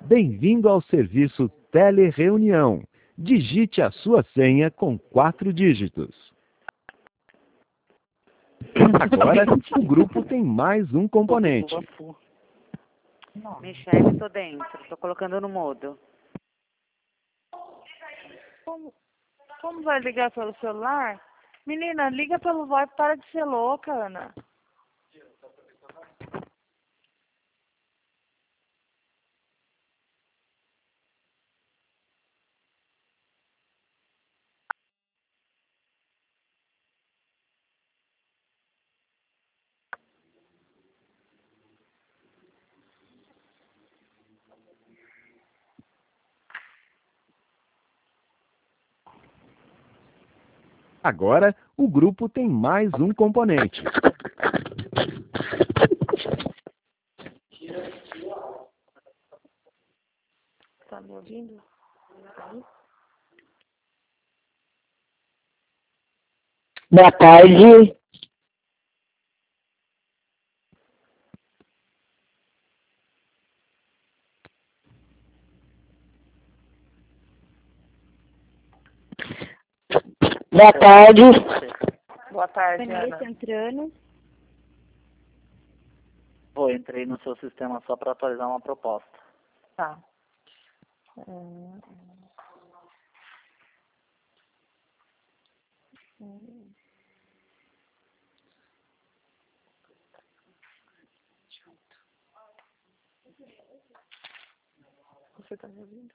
Bem-vindo ao serviço Telereunião. Digite a sua senha com 4 dígitos. Agora, o grupo tem mais um componente. Michele, tô dentro. Tô colocando no mudo. Como vai ligar pelo celular? Menina, liga pelo VoIP, para de ser louca, Ana. Agora, o grupo tem mais um componente. Tá me ouvindo? Boa tarde. Boa tarde. Boa tarde, Vanessa Ana. entrando. Entrei no seu sistema só para atualizar uma proposta. Tá. Você tá me ouvindo?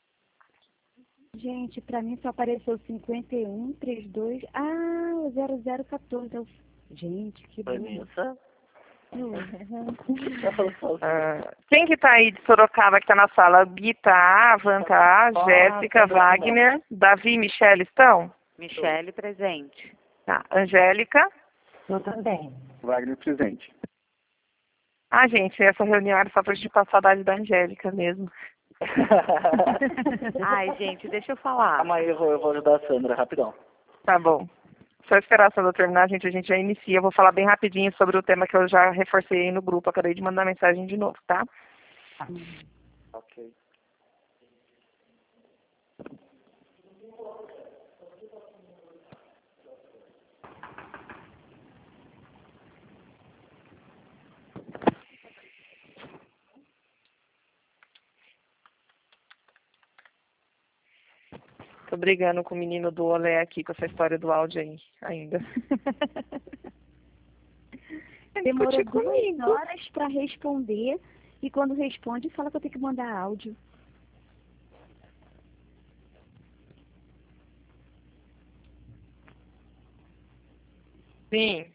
Gente, pra mim só apareceu 5132. Ah, o 0014. Gente, que Foi bom. Nilson? Quem que tá aí de Sorocaba que tá na sala? Gui tá, Van tá, Jéssica, Wagner, Davi e Michele estão? Michele, presente. Tá. Angélica? Eu também. Wagner presente. Ah, gente, essa reunião era só pra gente passar a saudade da Angélica mesmo. Ai, gente, deixa eu falar. Calma aí, eu vou ajudar a Sandra, rapidão. Tá bom. Só esperar a Sandra terminar, a gente já inicia. Eu vou falar bem rapidinho sobre o tema que eu já reforcei aí no grupo. Acabei de mandar mensagem de novo, tá? Ok. Tô brigando com o menino do Olé aqui, com essa história do áudio aí, ainda. Demorou Discutir 2 comigo. horas pra responder. E quando responde, fala que eu tenho que mandar áudio. Sim.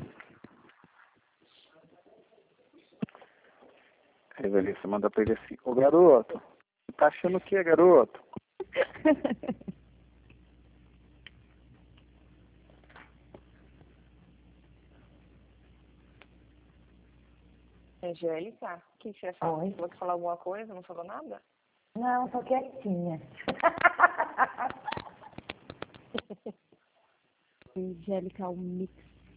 Aí, Vanessa, manda pra ele assim. Ô, garoto, tá achando o que, garoto? Angélica, o que você ia falar? Oi. Falou que falar alguma coisa, não falou nada? Não, tô quietinha. Angélica, o mix.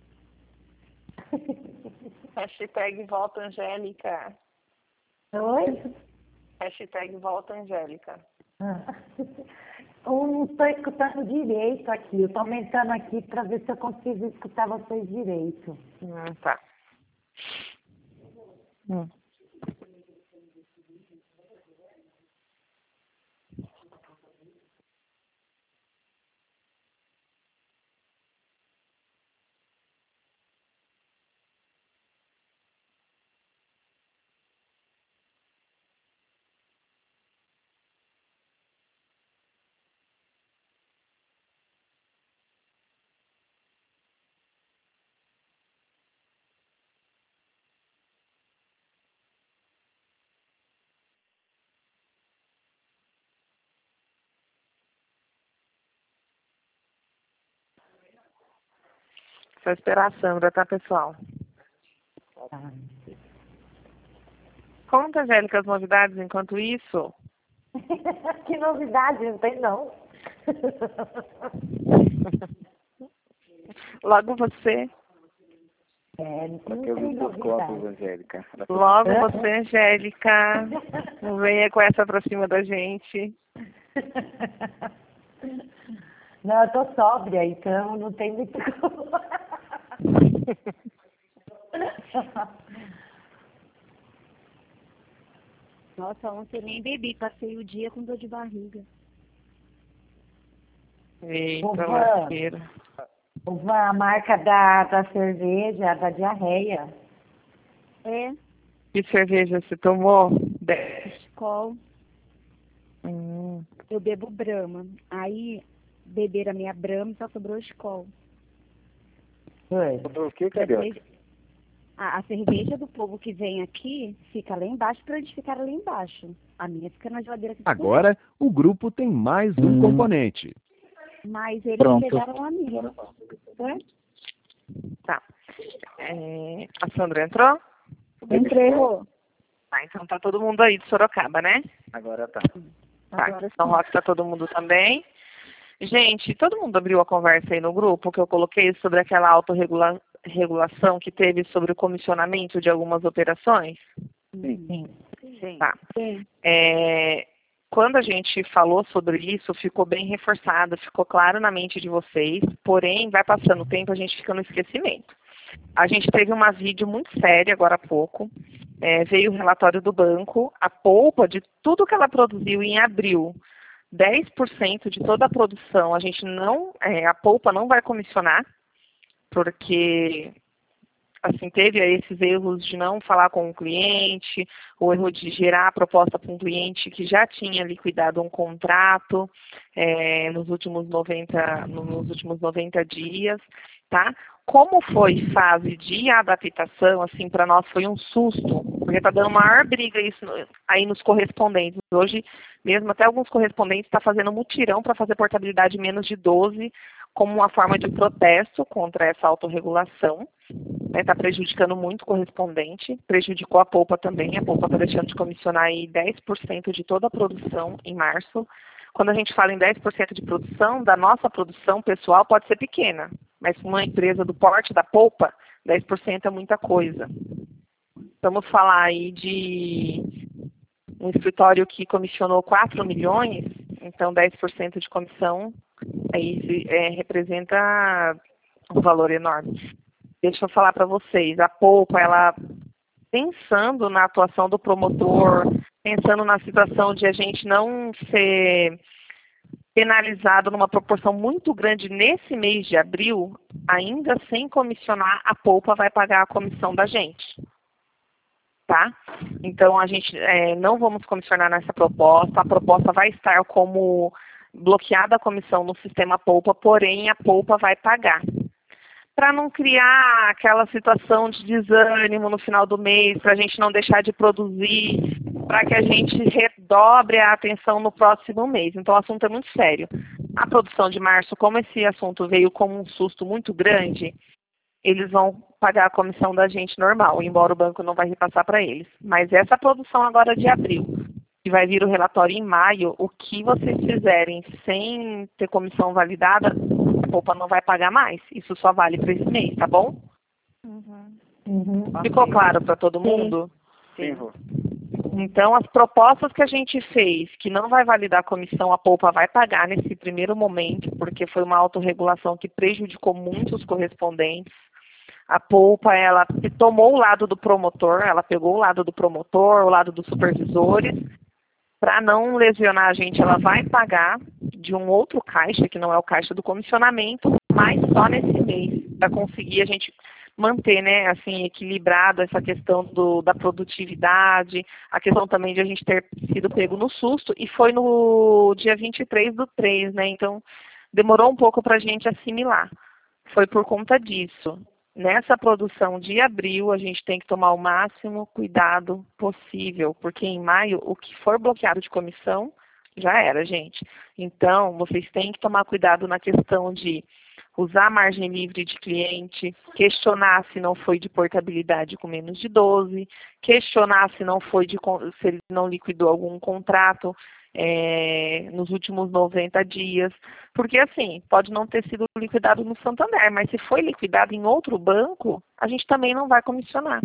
Hashtag volta Angélica. Oi? Hashtag volta Angélica. Eu não estou escutando direito aqui. Eu estou aumentando aqui para ver se eu consigo escutar vocês direito. Tá. Só esperar a Sandra, tá, pessoal? Tá. Conta, Angélica, as novidades enquanto isso. Que novidade, não tem não. Logo você. Não Pra que eu tem vi seus copos, novidade. Angélica? Logo você, Angélica, não venha com essa pra cima da gente. Não, eu tô sóbria, então não tem muito como. Nossa, ontem eu nem bebi, passei o dia com dor de barriga. Eita, Ô, Van. lasqueira. A marca da cerveja, da diarreia. É, Que cerveja você tomou? Skol. Eu bebo Brahma. Aí beberam a minha Brahma e só sobrou Skol. Foi. O que, carioca? Cerveja- A cerveja do povo que vem aqui fica lá embaixo para eles ficarem lá embaixo. A minha fica na geladeira aqui. Agora, o grupo tem mais um componente. Mas eles Pronto. pegaram a minha. Tá. A Sandra entrou? Entrei, Rô. Tá, então tá todo mundo aí de Sorocaba, né? Agora tá. Tá, aqui em São Roque tá todo mundo também. Gente, todo mundo abriu a conversa aí no grupo que eu coloquei sobre aquela autorregulação que teve sobre o comissionamento de algumas operações? Sim. Sim. Tá. Sim. Quando a gente falou sobre isso, ficou bem reforçado, ficou claro na mente de vocês, porém, vai passando o tempo, a gente fica no esquecimento. A gente teve uma vídeo muito séria agora há pouco, veio o relatório do banco, a polpa de tudo que ela produziu em abril, 10% de toda a produção, a gente não, a polpa não vai comissionar, porque assim, teve esses erros de não falar com o cliente, o erro de gerar a proposta para um cliente que já tinha liquidado um contrato nos últimos 90 dias, tá? Como foi fase de adaptação, assim, para nós foi um susto, porque está dando maior briga isso aí nos correspondentes. Hoje, mesmo até alguns correspondentes estão fazendo mutirão para fazer portabilidade menos de 12, como uma forma de protesto contra essa autorregulação. Está prejudicando muito o correspondente, prejudicou a polpa também. A polpa está deixando de comissionar aí 10% de toda a produção em março. Quando a gente fala em 10% de produção, da nossa produção pessoal pode ser pequena, mas uma empresa do porte da polpa, 10% é muita coisa. Vamos falar aí de um escritório que comissionou 4 milhões, então 10% de comissão aí representa um valor enorme. Deixa eu falar para vocês, a polpa, ela pensando na atuação do promotor, pensando na situação de a gente não ser penalizado numa proporção muito grande nesse mês de abril, ainda sem comissionar, a polpa vai pagar a comissão da gente. Tá? Então, a gente não vamos comissionar nessa proposta, a proposta vai estar como bloqueada a comissão no sistema polpa, porém a polpa vai pagar. Para não criar aquela situação de desânimo no final do mês, para a gente não deixar de produzir, para que a gente redobre a atenção no próximo mês. Então, o assunto é muito sério. A produção de março, como esse assunto veio como um susto muito grande, eles vão pagar a comissão da gente normal, embora o banco não vai repassar para eles. Mas essa produção agora de abril, que vai vir o relatório em maio, o que vocês fizerem sem ter comissão validada, a polpa não vai pagar mais. Isso só vale para esse mês, tá bom? Ficou claro para todo mundo? Sim, Rô. Então, as propostas que a gente fez, que não vai validar a comissão, a polpa vai pagar nesse primeiro momento, porque foi uma autorregulação que prejudicou muito os correspondentes. A polpa, ela tomou o lado do promotor, ela pegou o lado do promotor, o lado dos supervisores. Para não lesionar a gente, ela vai pagar de um outro caixa, que não é o caixa do comissionamento, mas só nesse mês, para conseguir a gente manter, né, assim, equilibrado essa questão da produtividade, a questão também de a gente ter sido pego no susto, e foi no dia 23/3, né, então demorou um pouco para a gente assimilar. Foi por conta disso. Nessa produção de abril, a gente tem que tomar o máximo cuidado possível, porque em maio, o que for bloqueado de comissão, já era, gente. Então, vocês têm que tomar cuidado na questão de usar a margem livre de cliente, questionar se não foi de portabilidade com menos de 12, questionar se não foi se ele não liquidou algum contrato nos últimos 90 dias, porque assim, pode não ter sido liquidado no Santander, mas se foi liquidado em outro banco, a gente também não vai comissionar,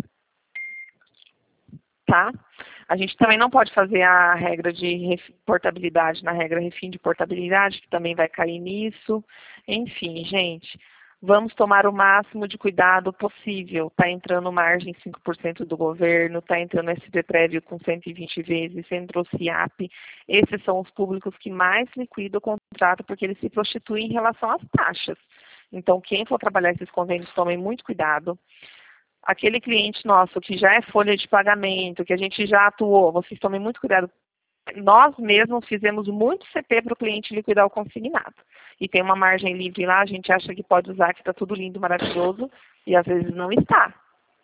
tá? A gente também não pode fazer a regra de portabilidade na regra refim de portabilidade, que também vai cair nisso. Enfim, gente, vamos tomar o máximo de cuidado possível. Está entrando margem 5% do governo, está entrando SP prévio com 120 vezes, entrou CIAP. Esses são os públicos que mais liquidam o contrato, porque eles se prostituem em relação às taxas. Então, quem for trabalhar esses convênios, tomem muito cuidado. Aquele cliente nosso que já é folha de pagamento, que a gente já atuou, vocês tomem muito cuidado. Nós mesmos fizemos muito CP para o cliente liquidar o consignado. E tem uma margem livre lá, a gente acha que pode usar, que está tudo lindo, maravilhoso, e às vezes não está.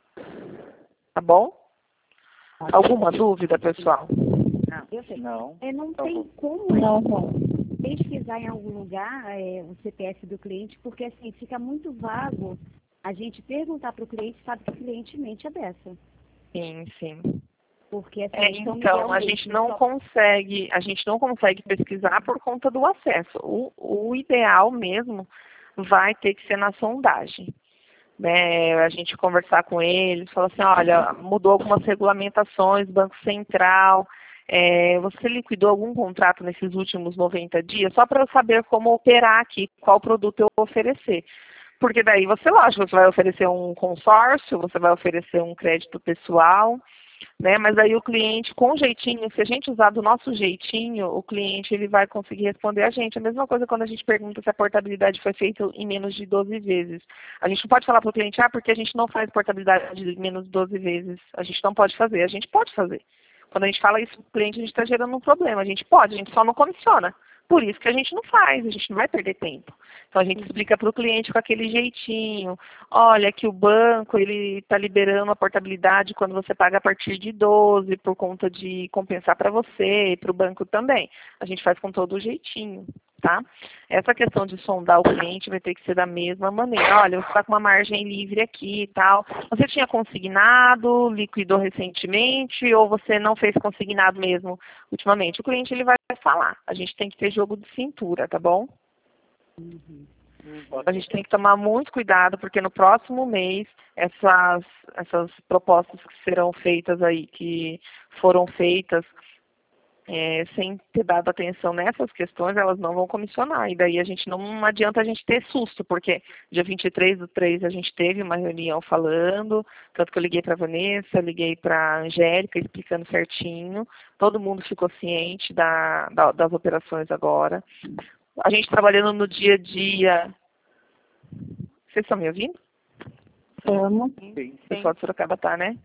Tá bom? Alguma dúvida, pessoal? Não. Não Tá tem bom. como pesquisar em algum lugar o CPF do cliente, porque assim, fica muito vago a gente perguntar para o cliente, sabe que o cliente mente a beça. Sim, sim. Porque assim, Então, a gente não consegue pesquisar por conta do acesso. O ideal mesmo vai ter que ser na sondagem. Né? A gente conversar com eles, falar assim, olha, mudou algumas regulamentações, Banco Central, você liquidou algum contrato nesses últimos 90 dias? Só para eu saber como operar aqui, qual produto eu oferecer. Porque daí você, lógico, você vai oferecer um consórcio, você vai oferecer um crédito pessoal, né? Mas aí o cliente, com jeitinho, se a gente usar do nosso jeitinho, o cliente ele vai conseguir responder a gente. A mesma coisa quando a gente pergunta se a portabilidade foi feita em menos de 12 vezes. A gente não pode falar para o cliente, porque a gente não faz portabilidade de menos de 12 vezes. A gente não pode fazer. A gente pode fazer. Quando a gente fala isso para o cliente, a gente está gerando um problema. A gente pode, a gente só não comissiona. Por isso que a gente não faz, a gente não vai perder tempo. Então a gente explica para o cliente com aquele jeitinho, olha que o banco ele está liberando a portabilidade quando você paga a partir de 12 por conta de compensar para você e para o banco também. A gente faz com todo o jeitinho, tá? Essa questão de sondar o cliente vai ter que ser da mesma maneira. Olha, você está com uma margem livre aqui e tal. Você tinha consignado, liquidou recentemente ou você não fez consignado mesmo ultimamente? O cliente ele vai falar. A gente tem que ter jogo de cintura, tá bom? A gente tem que tomar muito cuidado, porque no próximo mês, essas propostas que serão feitas aí, que foram feitas sem ter dado atenção nessas questões, elas não vão comissionar. E daí não adianta a gente ter susto, porque dia 23/3 a gente teve uma reunião falando, tanto que eu liguei para a Vanessa, liguei para a Angélica, explicando certinho. Todo mundo ficou ciente das operações agora. A gente trabalhando no dia a dia. Vocês estão me ouvindo? Estamos. Sim. O pessoal de Sorocaba tá, né?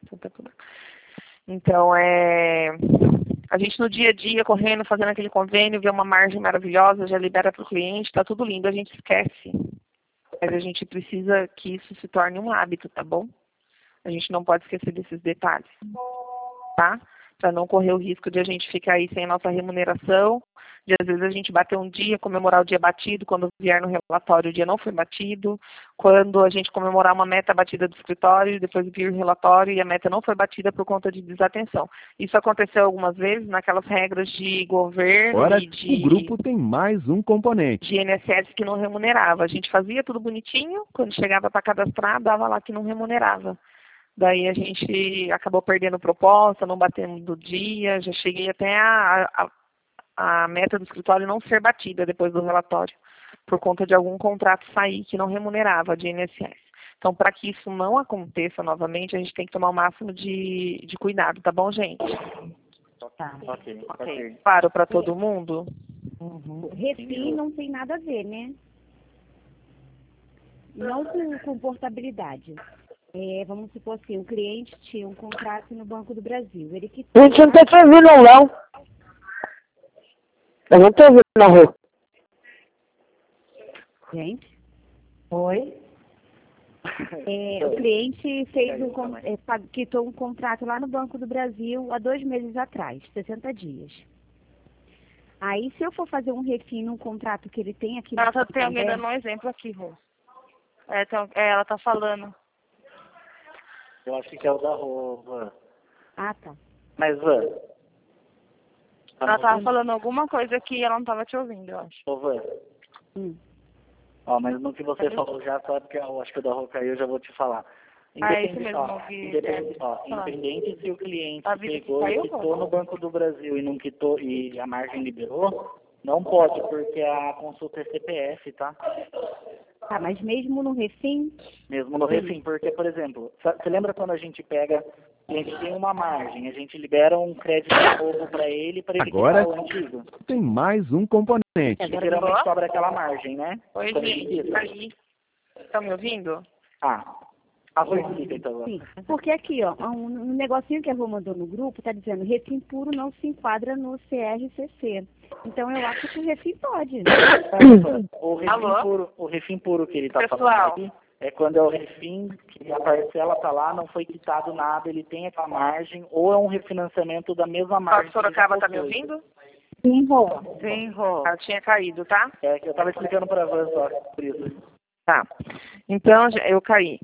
Então, a gente no dia a dia, correndo, fazendo aquele convênio, vê uma margem maravilhosa, já libera para o cliente, tá tudo lindo, a gente esquece. Mas a gente precisa que isso se torne um hábito, tá bom? A gente não pode esquecer desses detalhes, tá? Para não correr o risco de a gente ficar aí sem a nossa remuneração, de às vezes a gente bater um dia, comemorar o dia batido, quando vier no relatório o dia não foi batido, quando a gente comemorar uma meta batida do escritório, depois vir o relatório e a meta não foi batida por conta de desatenção. Isso aconteceu algumas vezes naquelas regras de governo Agora, e de... o grupo tem mais um componente. de INSS que não remunerava. A gente fazia tudo bonitinho, quando chegava para cadastrar, dava lá que não remunerava. Daí a gente acabou perdendo proposta, não batendo do dia, já cheguei até a meta do escritório não ser batida depois do relatório, por conta de algum contrato sair que não remunerava de INSS. Então, para que isso não aconteça novamente, a gente tem que tomar o máximo de cuidado, tá bom, gente? Tá. Ok. Claro para todo mundo? Refim não tem nada a ver, né? Não com portabilidade. Vamos supor assim, o cliente tinha um contrato no Banco do Brasil. Ele que Gente, eu não tô te ouvindo, não. Eu não tô ouvindo na rua. Gente, Oi? o cliente quitou um contrato lá no Banco do Brasil há 2 meses atrás, 60 dias. Aí, se eu for fazer um refim num contrato que ele tem aqui... Ela tem alguém dando um exemplo aqui, Rô. Ela tá falando. Eu acho que é o da Rô, Van. Ah, tá. Mas, Van... Ela tava falando alguma coisa que ela não tava te ouvindo, eu acho. Ô, Van. Ó, mas no que você falou já, sabe que eu acho que o da Rô caiu, eu já vou te falar. Isso mesmo, Independente se o cliente que pegou caiu, e quitou no Banco do Brasil e não quitou e a margem liberou, não pode, porque a consulta é CPF, tá? Tá, mas mesmo no refim? Mesmo no refim, porque, por exemplo, você lembra quando a gente pega, a gente tem uma margem, a gente libera um crédito novo para ele Agora quitar o antigo. tem mais um componente. Geralmente sobra aquela margem, né? Oi, gente, aí. Estão me ouvindo? Explica, então. Sim, porque aqui, ó, um negocinho que a Rô mandou no grupo tá dizendo refim puro não se enquadra no CRCC. Então eu acho que o refim pode. O refim puro que ele tá falando aqui é quando é o refim que a parcela tá lá, não foi quitado nada, ele tem aquela margem, ou é um refinanciamento da mesma margem. Sorocaba tá me ouvindo? Sim, Rô. Sim, Rô. Ela tinha caído, tá? É que eu tava explicando para a Van só, por isso. Tá. Então, eu caí.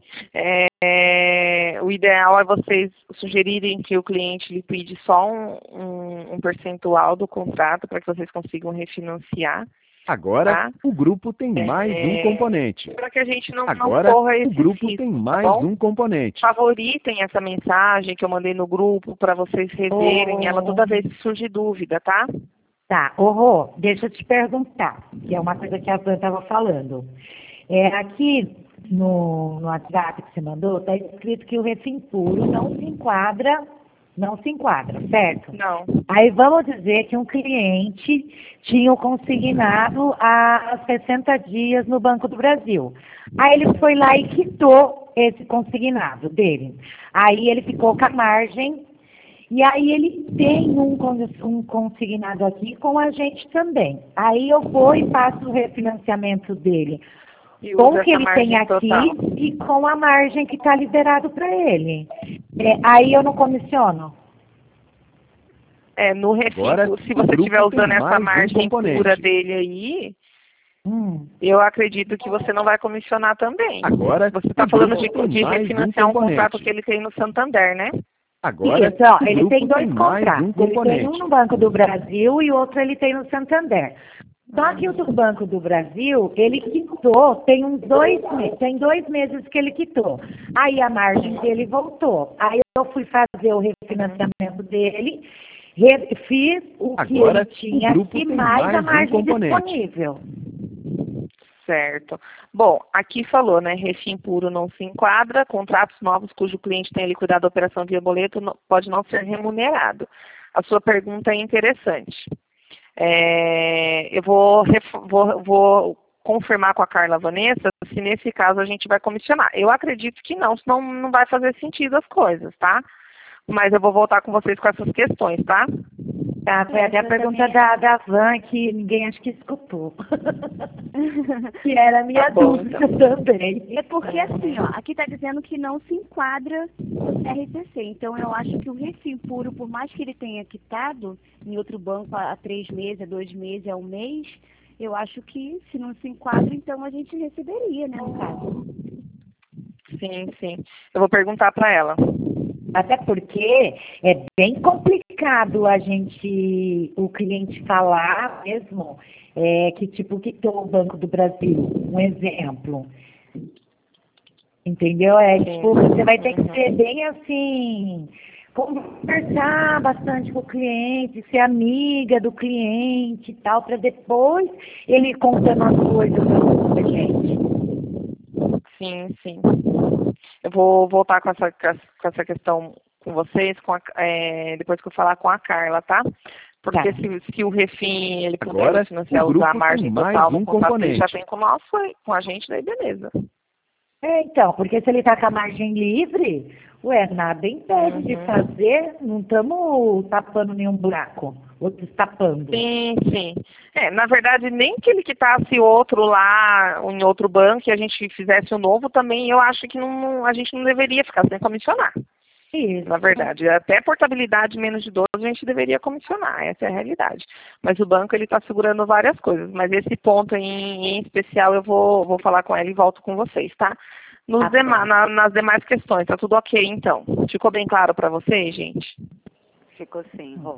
O ideal é vocês sugerirem que o cliente lhe pede só um percentual do contrato para que vocês consigam refinanciar. Agora, tá? o grupo tem mais um componente. Para que a gente não Agora, corra esse o grupo risco, tem mais tá bom? um componente. Favoritem essa mensagem que eu mandei no grupo para vocês reverem ela toda vez que surge dúvida, tá? Tá, Rô, deixa eu te perguntar, que é uma coisa que a Van estava falando. Aqui no WhatsApp que você mandou, está escrito que o refim puro não se enquadra, certo? Não. Aí vamos dizer que um cliente tinha o consignado há 60 dias no Banco do Brasil. Aí ele foi lá e quitou esse consignado dele. Aí ele ficou com a margem. E aí ele tem um consignado aqui com a gente também. Aí eu vou e faço o refinanciamento dele com o que ele tem aqui total. E com a margem que está liberado para ele. Aí eu não comissiono? No refim, Agora, se você estiver usando essa margem pura dele aí, eu acredito que você não vai comissionar também. Agora, você está falando de refinanciar um contrato que ele tem no Santander, né? Agora, isso, ó, ele tem dois contratos. Ele tem um no Banco do Brasil e o outro ele tem no Santander. Só que o do Banco do Brasil, ele quitou, tem 2 meses que ele quitou. Aí a margem dele voltou. Aí eu fui fazer o refinanciamento dele, fiz o que ele tinha aqui, mais a margem disponível. Certo. Bom, aqui falou, né? Refim puro não se enquadra, contratos novos cujo cliente tenha liquidado a operação via boleto pode não ser remunerado. A sua pergunta é interessante. Eu vou confirmar com a Carla Vanessa se nesse caso a gente vai comissionar. Eu acredito que não, senão não vai fazer sentido as coisas, tá? Mas eu vou voltar com vocês com essas questões, tá? Tá, foi até a pergunta da Van que ninguém acho que escutou. Que era a minha dúvida também. É porque assim, ó, aqui está dizendo que não se enquadra no RCC. Então eu acho que o refim puro, por mais que ele tenha quitado em outro banco há 3 meses, há 2 meses, há 1 mês, eu acho que se não se enquadra, então a gente receberia, né, no caso. Sim. Eu vou perguntar para ela. Até porque é bem complicado o cliente falar mesmo que tipo quitou o Banco do Brasil, um exemplo. Entendeu? Tipo, você vai ter que ser bem assim, conversar bastante com o cliente, ser amiga do cliente e tal, para depois ele contando as coisas pra gente. Sim. Eu vou voltar com essa questão com vocês, depois que eu falar com a Carla, tá? Porque se o refim ele puder financiar, usar a margem total no contrato que ele já tem com a gente, daí beleza. Então, porque se ele está com a margem livre, nada impede de fazer, não estamos tapando nenhum buraco, ou destapando. Sim. Na verdade, nem que ele quitasse outro lá em outro banco e a gente fizesse um novo também, eu acho que a gente não deveria ficar sem comissionar. Isso. Na verdade, até portabilidade menos de 12 a gente deveria comissionar, essa é a realidade. Mas o banco ele está segurando várias coisas, mas esse ponto em especial eu vou falar com ela e volto com vocês, tá? Nas demais questões, tá tudo ok então? Ficou bem claro para vocês, gente? Ficou sim, Rô.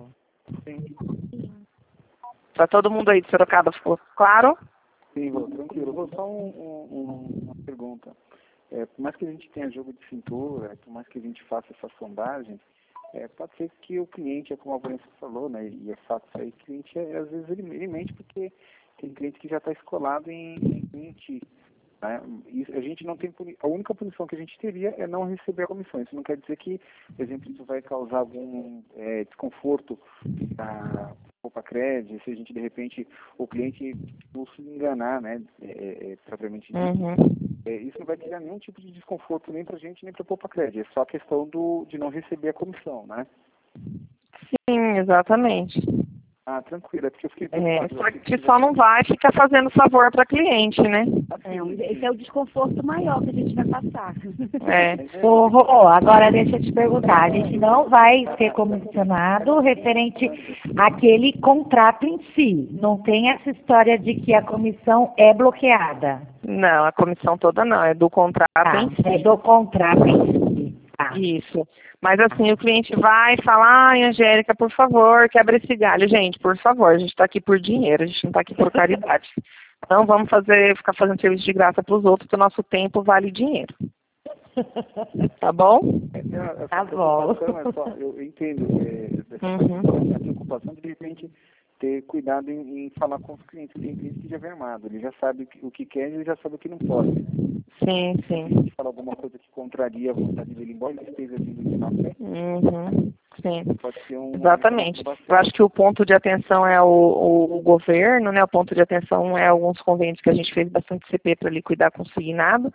Para todo mundo aí de Sorocaba ficou claro? Sim, Rô, tranquilo. Rô, só uma pergunta. Por mais que a gente tenha jogo de cintura, por mais que a gente faça essa sondagem, pode ser que o cliente, como a Vanessa falou, né, e é fato isso aí, o cliente, às vezes, ele mente porque tem cliente que já está escolado em mentir. Né? E a gente não tem, a única punição que a gente teria é não receber a comissão. Isso não quer dizer que, por exemplo, isso vai causar algum desconforto para a crédito, se a gente, de repente, o cliente não se enganar, né, propriamente dito. Isso não vai criar nenhum tipo de desconforto nem para a gente, nem para a Poupa Crédito. É só a questão de não receber a comissão, né? Sim, exatamente. Ah, tranquilo. É porque eu fiquei Porque só não vai ficar fazendo favor para cliente, né? Esse é o desconforto maior que a gente vai passar. Agora deixa eu te perguntar, a gente não vai ser comissionado referente àquele contrato em si. Não tem essa história de que a comissão é bloqueada. Não, a comissão toda não, é do contrato em si. É do contrato em si. Isso. Mas assim, o cliente vai falar, ai, Angélica, por favor, quebra esse galho. Gente, por favor, a gente está aqui por dinheiro, a gente não está aqui por caridade. Não vamos ficar fazendo serviço de graça para os outros, porque o nosso tempo vale dinheiro. Tá bom? Tá bom. Eu entendo a preocupação de repente ter cuidado em falar com os clientes. Tem cliente que já vem armado, ele já sabe o que quer e ele já sabe o que não pode. Sim, sim. Se a gente falar alguma coisa que contraria a vontade dele, embora ele esteja vindo de café, sim. pode ser Exatamente. Eu acho que o ponto de atenção é o governo, né? O ponto de atenção é alguns convênios que a gente fez bastante CP para liquidar consignado.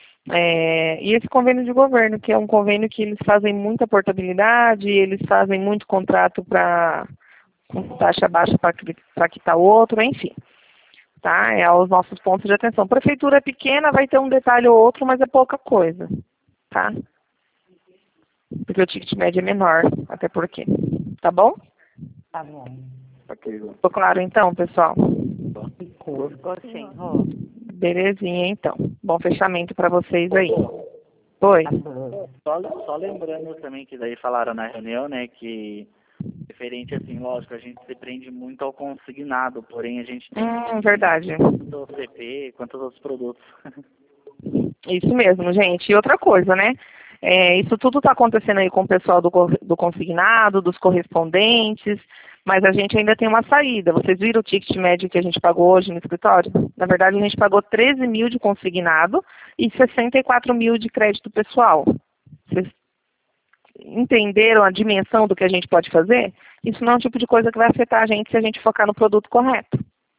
E esse convênio de governo, que é um convênio que eles fazem muita portabilidade, eles fazem muito contrato com taxa baixa para quitar outro, enfim. Tá? É os nossos pontos de atenção. Prefeitura é pequena, vai ter um detalhe ou outro, mas é pouca coisa. Tá? Porque o ticket médio é menor, até porque. Tá bom? Tá bom. Ficou claro então, pessoal? Ficou sim, Rô. Belezinha, então. Bom fechamento para vocês aí. Oi. Só lembrando também que daí falaram na reunião, né, que referente assim, lógico, a gente se prende muito ao consignado, porém a gente tem verdade. tanto o CP quanto os outros produtos. Isso mesmo, gente. E outra coisa, né? Isso tudo está acontecendo aí com o pessoal do consignado, dos correspondentes, mas a gente ainda tem uma saída. Vocês viram o ticket médio que a gente pagou hoje no escritório? Na verdade, a gente pagou 13 mil de consignado e 64 mil de crédito pessoal. Vocês entenderam a dimensão do que a gente pode fazer? Isso não é um tipo de coisa que vai afetar a gente se a gente focar no produto correto.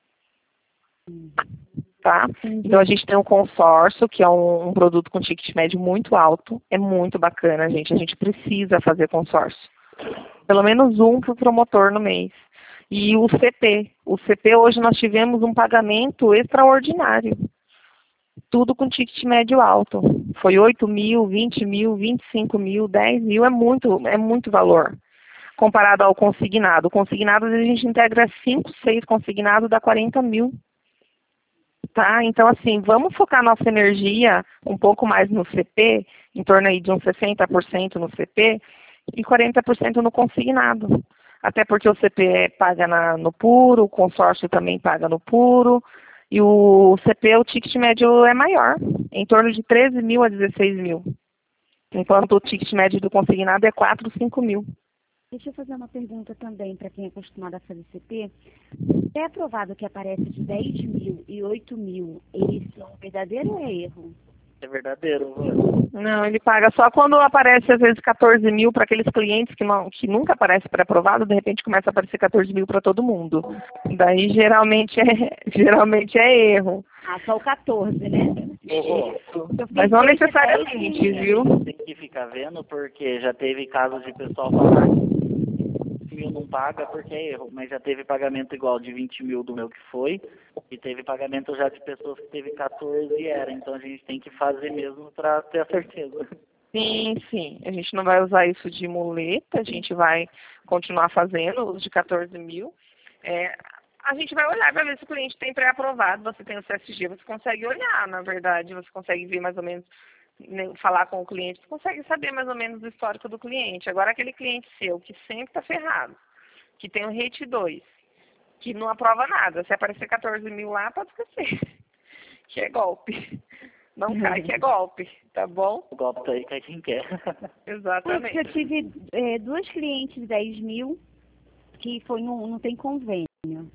Tá? Então a gente tem um consórcio, que é um produto com ticket médio muito alto. É muito bacana, gente. A gente precisa fazer consórcio. Pelo menos um para o promotor no mês. E o CP. O CP hoje nós tivemos um pagamento extraordinário. Tudo com ticket médio alto. Foi 8 mil, 20 mil, 25 mil, 10 mil. É muito valor. Comparado ao consignado. O consignado, a gente integra 5, 6 consignados, dá 40 mil. Tá? Então, assim, vamos focar nossa energia um pouco mais no CP, em torno aí de uns 60% no CP e 40% no consignado. Até porque o CP paga no puro, o consórcio também paga no puro, e o CP, o ticket médio é maior, em torno de 13 mil a 16 mil. Enquanto o ticket médio do consignado é 4, 5 mil. Deixa eu fazer uma pergunta também para quem é acostumado a fazer CP. É aprovado que aparece de 10 mil e 8 mil, eles são verdadeiro ou é erro? É verdadeiro. Não, ele paga só quando aparece, às vezes, 14 mil para aqueles clientes que nunca aparece pré-aprovado, de repente começa a aparecer 14 mil para todo mundo. Daí, geralmente é erro. Só o 14, né? Isso. Mas não necessariamente, viu? Tem que ficar vendo, porque já teve casos de pessoal falar que mil não paga porque é erro, mas já teve pagamento igual de 20 mil do meu que foi, e teve pagamento já de pessoas que teve 14 e era, então a gente tem que fazer mesmo para ter a certeza. Sim, sim. A gente não vai usar isso de muleta, a gente vai continuar fazendo os de 14 mil. A gente vai olhar para ver se o cliente tem pré-aprovado, você tem o CSG, você consegue olhar, na verdade, você consegue ver mais ou menos, falar com o cliente, você consegue saber mais ou menos o histórico do cliente. Agora, aquele cliente seu que sempre está ferrado, que tem o rate 2, que não aprova nada, se aparecer 14 mil lá, pode esquecer, que é golpe. Não cai, que é golpe, tá bom? O golpe tá aí, cai quem quer. Exatamente. Eu tive duas clientes de 10 mil que não tem convênio,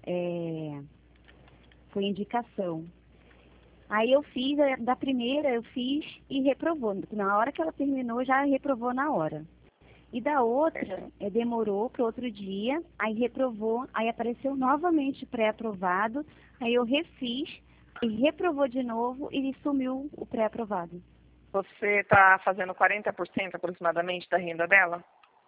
foi indicação. Aí eu fiz, da primeira eu fiz e reprovou. Na hora que ela terminou, já reprovou na hora. E da outra, demorou para outro dia, aí reprovou, aí apareceu novamente pré-aprovado, aí eu refiz, e reprovou de novo e sumiu o pré-aprovado. Você está fazendo 40% aproximadamente da renda dela?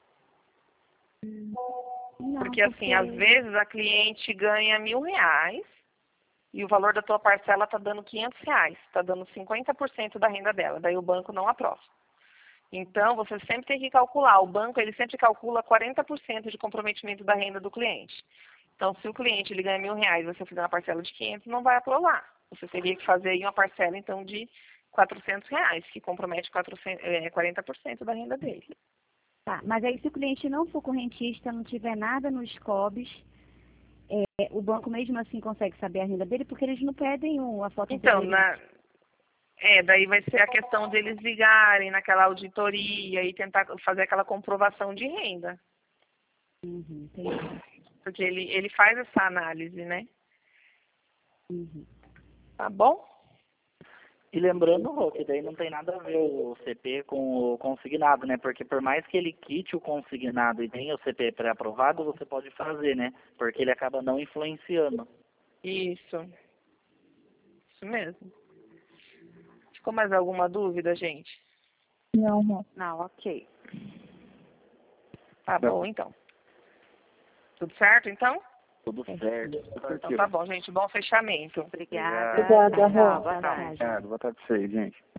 Não, porque assim, às vezes a cliente ganha R$1.000 e o valor da tua parcela está dando R$500, está dando 50% da renda dela, daí o banco não aprova. Então, você sempre tem que calcular, o banco ele sempre calcula 40% de comprometimento da renda do cliente. Então, se o cliente ele ganha R$1.000 e você fizer uma parcela de 500, não vai aprovar. Você teria que fazer aí uma parcela, então, de R$400, que compromete 40% da renda dele. Tá, mas aí se o cliente não for correntista, não tiver nada nos COBs, o banco mesmo assim consegue saber a renda dele, porque eles não pedem a foto Então, dele. daí vai ser a questão deles ligarem naquela auditoria e tentar fazer aquela comprovação de renda. Entendi. Porque ele faz essa análise, né? Tá bom? E lembrando, Rô, que daí não tem nada a ver o CP com o consignado, né? Porque por mais que ele quite o consignado e tenha o CP pré-aprovado, você pode fazer, né? Porque ele acaba não influenciando. Isso. Isso mesmo. Ficou mais alguma dúvida, gente? Não, ok. Tá bom, então. Tudo certo, então? Tudo certo. Então tá bom, gente. Bom fechamento. Obrigada. Obrigada, Tchau, Rô. boa tarde. Obrigado, boa tarde pra vocês, gente.